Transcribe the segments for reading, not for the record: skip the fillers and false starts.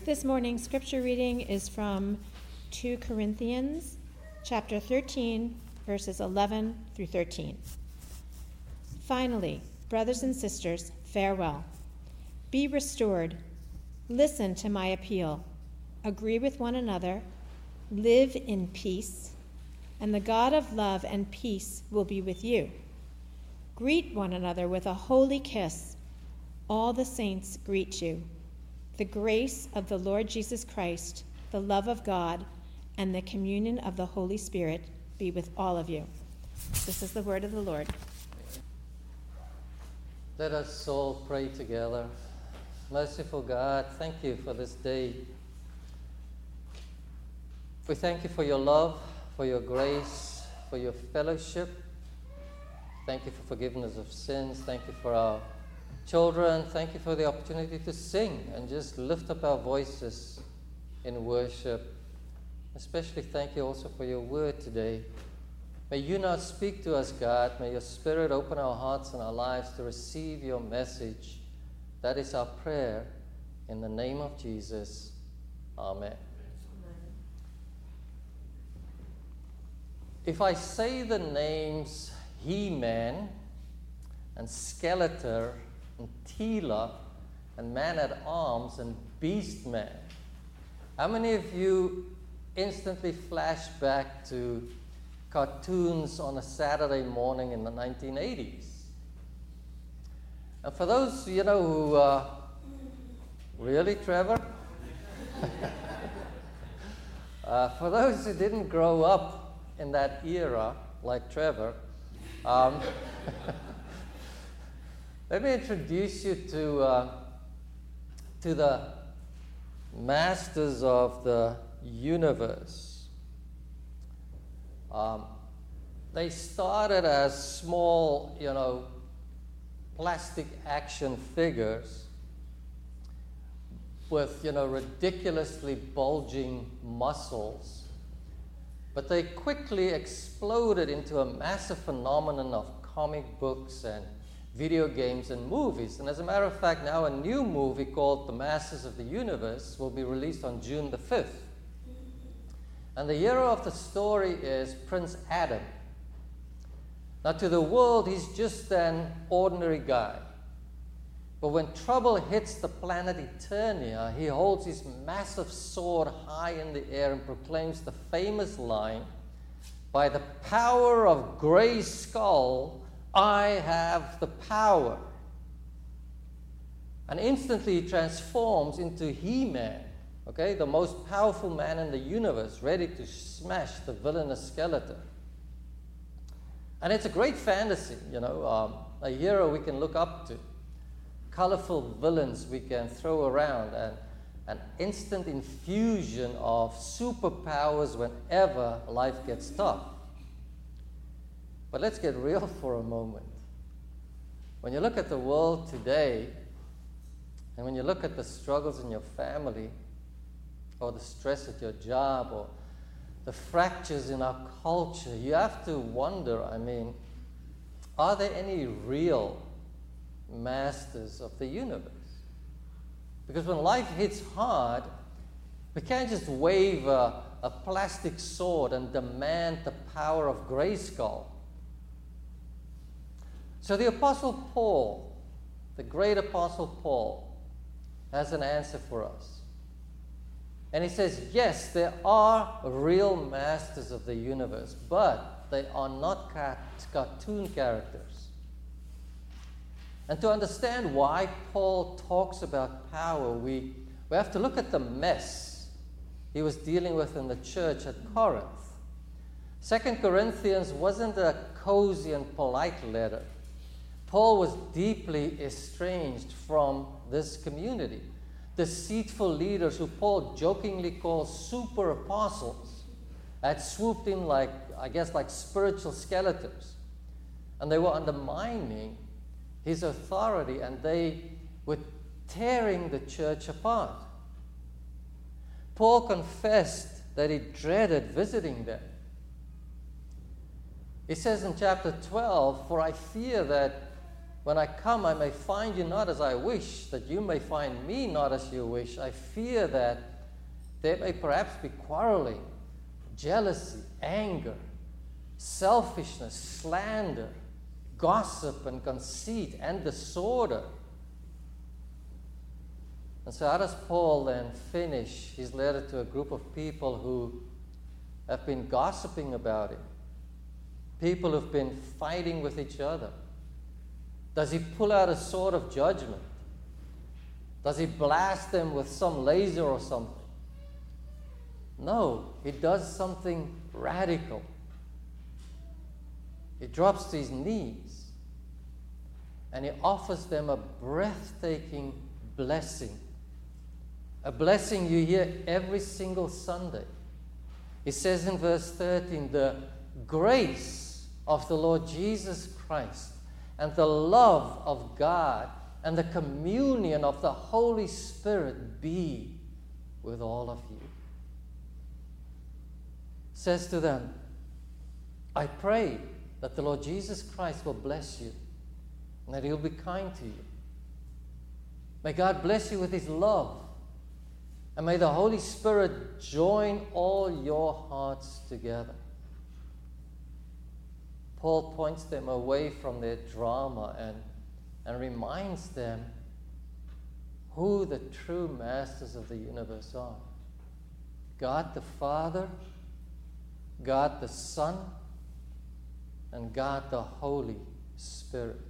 This morning's scripture reading is from 2 Corinthians chapter 13, verses 11 through 13. Finally, brothers and sisters, farewell. Be restored. Listen to my appeal. Agree with one another. Live in peace. And the God of love and peace will be with you. Greet one another with a holy kiss. All the saints greet you. The grace of the Lord Jesus Christ, the love of God, and the communion of the Holy Spirit be with all of you. This is the word of the Lord. Let us all pray together. Merciful God, thank you for this day. We thank you for your love, for your grace, for your fellowship. Thank you for forgiveness of sins. Thank you for our children. Thank you for the opportunity to sing and just lift up our voices in worship. Especially thank you also for your word today. May you now speak to us, God. May your Spirit open our hearts and our lives to receive your message. That is our prayer in the name of Jesus. Amen. If I say the names He-Man and Skeletor and Teela and Man-at-Arms and Beast-Man, how many of you instantly flash back to cartoons on a Saturday morning in the 1980s? And for those, who really, Trevor? For those who didn't grow up in that era, like Trevor, let me introduce you to the masters of the universe. They started as small, plastic action figures with, ridiculously bulging muscles. But they quickly exploded into a massive phenomenon of comic books and video games and movies. And as a matter of fact, now a new movie called The Masters of the Universe will be released on June the 5th. And the hero of the story is Prince Adam. Now, to the world, he's just an ordinary guy. But when trouble hits the planet Eternia, he holds his massive sword high in the air and proclaims the famous line, "By the power of Grayskull, I have the power." And instantly he transforms into He-Man, the most powerful man in the universe, ready to smash the villainous Skeletor. And it's a great fantasy, a hero we can look up to, colorful villains we can throw around, and an instant infusion of superpowers whenever life gets tough. But let's get real for a moment. When you look at the world today, and when you look at the struggles in your family, or the stress at your job, or the fractures in our culture, you have to wonder, are there any real masters of the universe? Because when life hits hard, we can't just wave a plastic sword and demand the power of Grayskull. So the Apostle Paul, the great Apostle Paul, has an answer for us. And he says, yes, there are real masters of the universe, but they are not cartoon characters. And to understand why Paul talks about power, we have to look at the mess he was dealing with in the church at Corinth. 2 Corinthians wasn't a cozy and polite letter. Paul was deeply estranged from this community. Deceitful leaders who Paul jokingly calls super apostles had swooped in like spiritual skeletons. And they were undermining his authority, and they were tearing the church apart. Paul confessed that he dreaded visiting them. He says in chapter 12, "For I fear that when I come, I may find you not as I wish, that you may find me not as you wish. I fear that there may perhaps be quarreling, jealousy, anger, selfishness, slander, gossip and conceit and disorder. And so how does Paul then finish his letter to a group of people who have been gossiping about him? People who've been fighting with each other. Does he pull out a sword of judgment? Does he blast them with some laser or something? No, he does something radical. He drops to his knees and he offers them a breathtaking blessing. A blessing you hear every single Sunday. He says in verse 13, the grace of the Lord Jesus Christ and the love of God and the communion of the Holy Spirit be with all of you. Says to them, I pray that the Lord Jesus Christ will bless you and that He'll be kind to you. May God bless you with His love, and may the Holy Spirit join all your hearts together. Paul points them away from their drama and reminds them who the true masters of the universe are. God the Father, God the Son, and God the Holy Spirit.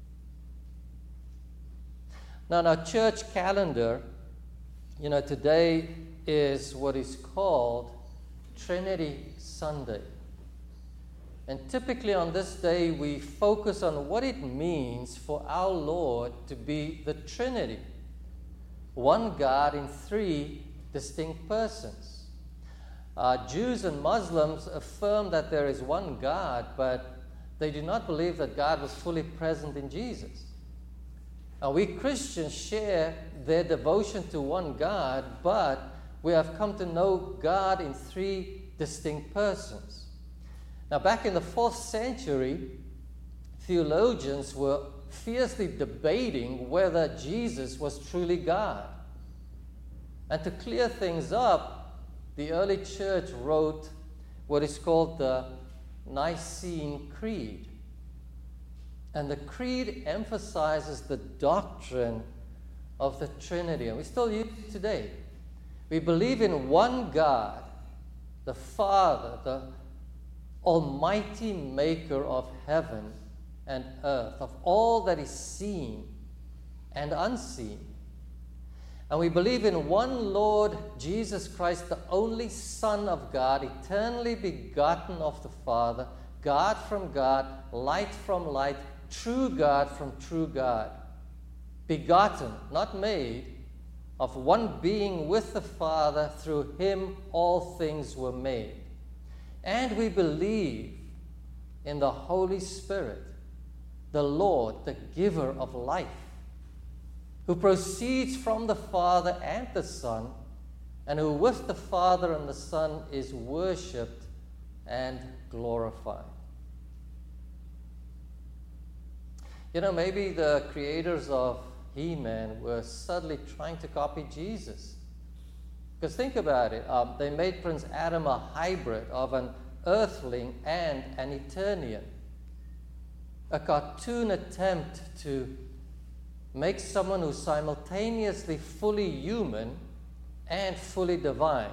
Now, in our church calendar, today is what is called Trinity Sunday. And typically on this day, we focus on what it means for our Lord to be the Trinity. One God in three distinct persons. Jews and Muslims affirm that there is one God, but they do not believe that God was fully present in Jesus. Now, we Christians share their devotion to one God, but we have come to know God in three distinct persons. Now, back in the 4th century, theologians were fiercely debating whether Jesus was truly God. And to clear things up, the early church wrote what is called the Nicene Creed. And the creed emphasizes the doctrine of the Trinity, and we still use it today. We believe in one God, the Father, the Almighty Maker of heaven and earth, of all that is seen and unseen. And we believe in one Lord Jesus Christ, the only Son of God, eternally begotten of the Father, God from God, light from light, true God from true God, begotten, not made, of one being with the Father. Through Him all things were made. And we believe in the Holy Spirit, the Lord, the giver of life, who proceeds from the Father and the Son, and who with the Father and the Son is worshipped and glorified. Maybe the creators of He-Man were subtly trying to copy Jesus. Because think about it, they made Prince Adam a hybrid of an earthling and an Eternian. A cartoon attempt to make someone who's simultaneously fully human and fully divine.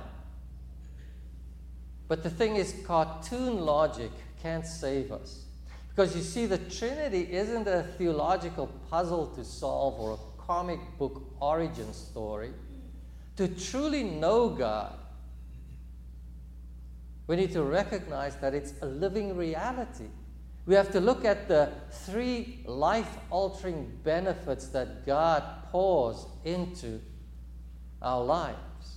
But the thing is, cartoon logic can't save us. Because you see, the Trinity isn't a theological puzzle to solve or a comic book origin story. To truly know God, we need to recognize that it's a living reality. We have to look at the three life-altering benefits that God pours into our lives.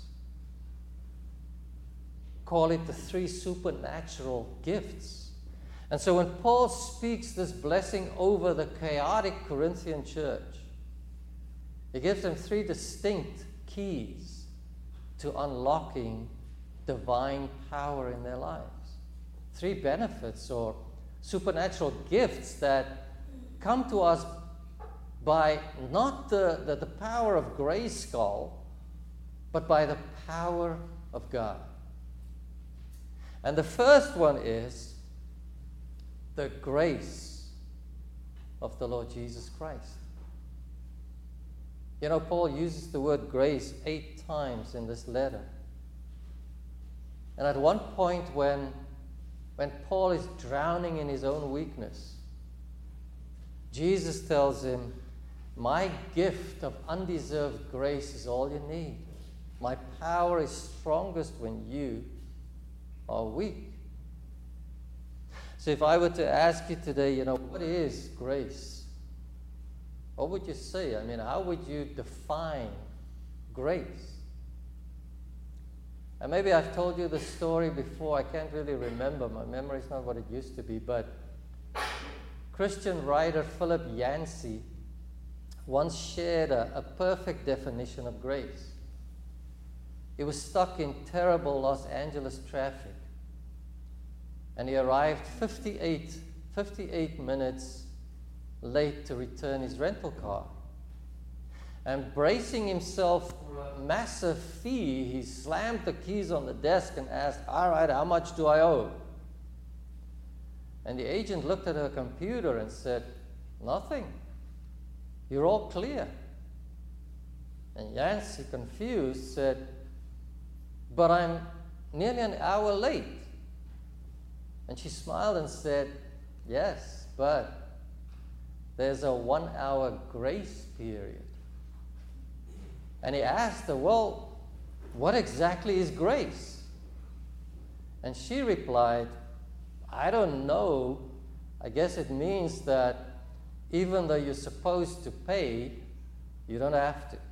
Call it the three supernatural gifts. And so when Paul speaks this blessing over the chaotic Corinthian church, he gives them three distinct keys to unlocking divine power in their lives. Three benefits or supernatural gifts that come to us by not the power of Grayskull, but by the power of God. And the first one is the grace of the Lord Jesus Christ. You know, Paul uses the word grace 8 times in this letter. And at one point when Paul is drowning in his own weakness, Jesus tells him, my gift of undeserved grace is all you need. My power is strongest when you are weak. So if I were to ask you today, you know, what is grace? What would you say? I mean, how would you define grace? And maybe I've told you the story before. I can't really remember. My memory is not what it used to be. But Christian writer Philip Yancey once shared a perfect definition of grace. He was stuck in terrible Los Angeles traffic. And he arrived 58 minutes late to return his rental car. And bracing himself for a massive fee, he slammed the keys on the desk and asked, all right, how much do I owe? And the agent looked at her computer and said, nothing. You're all clear. And Yancey, confused, said, but I'm nearly an hour late. And she smiled and said, yes, but there's a 1-hour grace period. And he asked her, well, what exactly is grace? And she replied, I don't know. I guess it means that even though you're supposed to pay, you don't have to.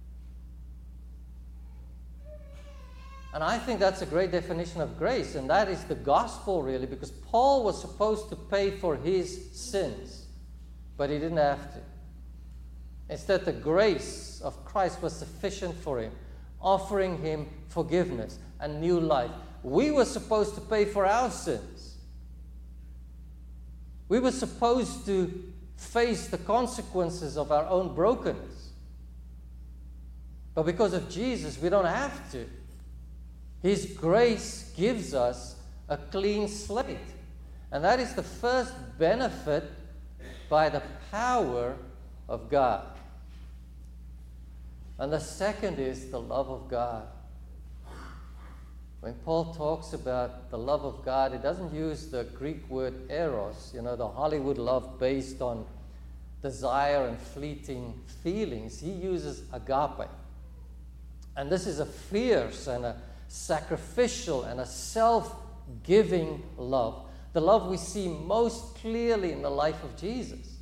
And I think that's a great definition of grace, and that is the gospel, really, because Paul was supposed to pay for his sins, but he didn't have to. Instead, the grace of Christ was sufficient for him, offering him forgiveness and new life. We were supposed to pay for our sins. We were supposed to face the consequences of our own brokenness. But because of Jesus, we don't have to. His grace gives us a clean slate. And that is the first benefit by the power of God. And the second is the love of God. When Paul talks about the love of God, he doesn't use the Greek word eros, you know, the Hollywood love based on desire and fleeting feelings. He uses agape. And this is a fierce and a sacrificial and a self-giving love. The love we see most clearly in the life of Jesus.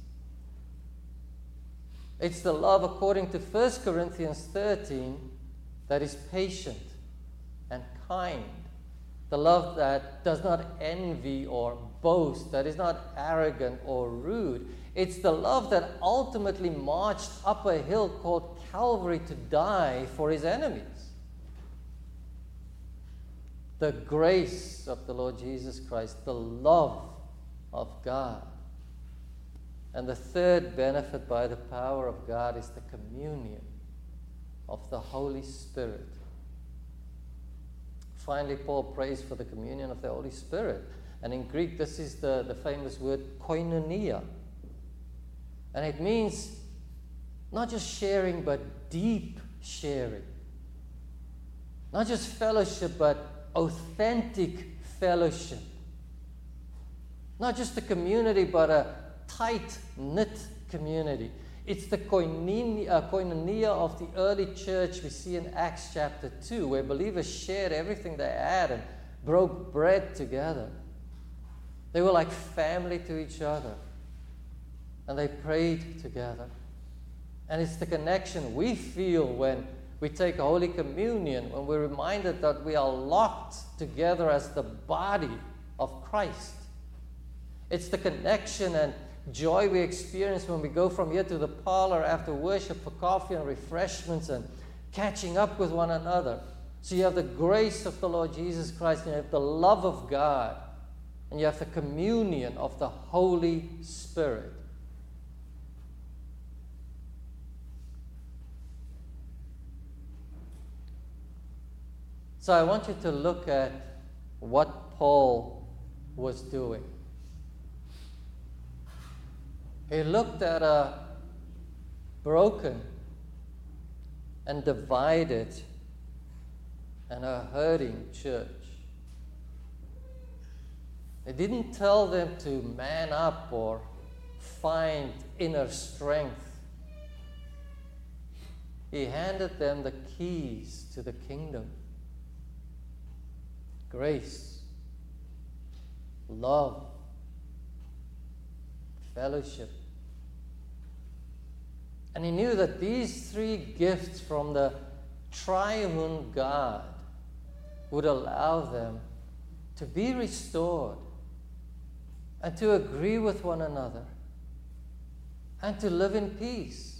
It's the love, according to 1 Corinthians 13, that is patient and kind. The love that does not envy or boast, that is not arrogant or rude. It's the love that ultimately marched up a hill called Calvary to die for his enemies. The grace of the Lord Jesus Christ, the love of God. And the third benefit by the power of God is the communion of the Holy Spirit. Finally, Paul prays for the communion of the Holy Spirit. And in Greek, this is the famous word koinonia. And it means not just sharing, but deep sharing. Not just fellowship, but authentic fellowship. Not just a community, but a tight-knit community. It's the koinonia of the early church we see in Acts chapter 2, where believers shared everything they had and broke bread together. They were like family to each other. And they prayed together. And it's the connection we feel when we take Holy Communion, when we're reminded that we are locked together as the body of Christ. It's the connection and joy we experience when we go from here to the parlor after worship for coffee and refreshments and catching up with one another. So you have the grace of the Lord Jesus Christ, and you have the love of God, and you have the communion of the Holy Spirit. So I want you to look at what Paul was doing. He looked at a broken and divided and a hurting church. He didn't tell them to man up or find inner strength. He handed them the keys to the kingdom. Grace, love, fellowship. And he knew that these three gifts from the triune God would allow them to be restored and to agree with one another and to live in peace.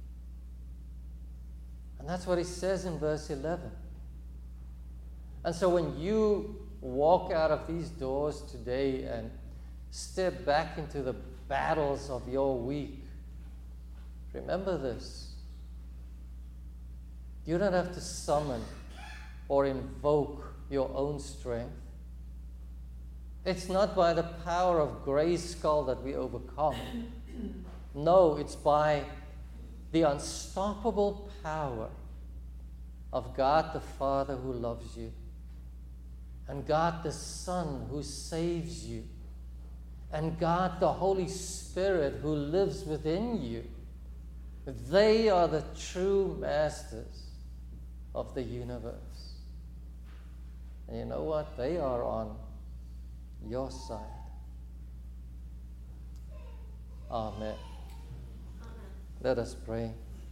And that's what he says in verse 11. And so when you walk out of these doors today and step back into the battles of your week, remember this. You don't have to summon or invoke your own strength. It's not by the power of Grayskull that we overcome. No, it's by the unstoppable power of God the Father who loves you, and God the Son who saves you, and God the Holy Spirit who lives within you. They are the true masters of the universe. And you know what? They are on your side. Amen. Let us pray.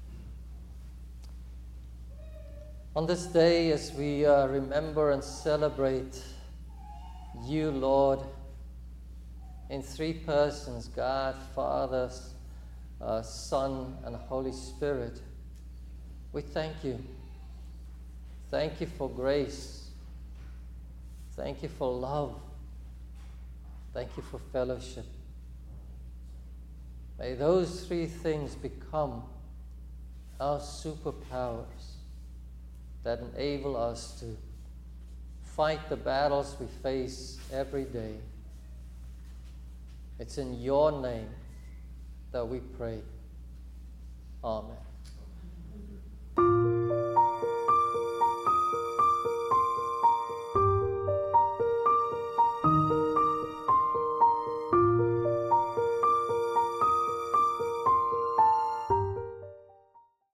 On this day, as we remember and celebrate you, Lord, in three persons, God, Father, Son, and Holy Spirit, we thank you. Thank you for grace. Thank you for love. Thank you for fellowship. May those three things become our superpowers that enable us to fight the battles we face every day. It's in your name that we pray. Amen.